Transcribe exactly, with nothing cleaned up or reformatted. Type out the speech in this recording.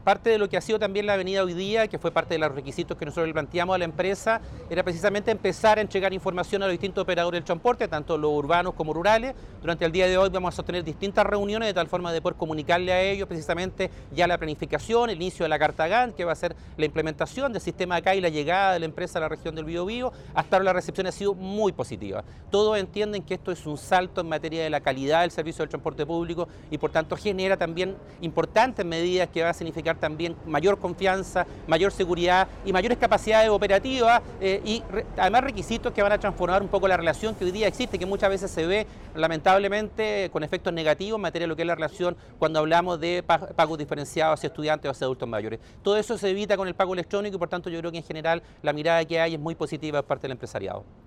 parte de lo que ha sido también la avenida hoy día, que fue parte de los requisitos que nosotros le planteamos a la empresa, era precisamente empezar a entregar información a los distintos operadores del transporte, tanto los urbanos como rurales. Durante el día de hoy vamos a sostener distintas reuniones de tal forma de poder comunicarle a ellos precisamente ya la planificación, el inicio de la Carta Gantt, que va a ser la implementación del sistema acá y la llegada de la empresa a la región del Biobío. Hasta ahora la recepción ha sido muy positiva. Todos entienden que esto es un salto en materia de la calidad del servicio del transporte público y por tanto genera también importantes medidas que va a significar también mayor confianza, mayor seguridad y mayores capacidades operativas eh, y re, además requisitos que van a transformar un poco la relación que hoy día existe, que muchas veces se ve lamentablemente con efectos negativos en materia de lo que es la relación cuando hablamos de pagos diferenciados hacia estudiantes o hacia adultos mayores. Todo eso se evita con el pago electrónico y por tanto yo creo que en general la mirada que hay es muy positiva por parte del empresariado.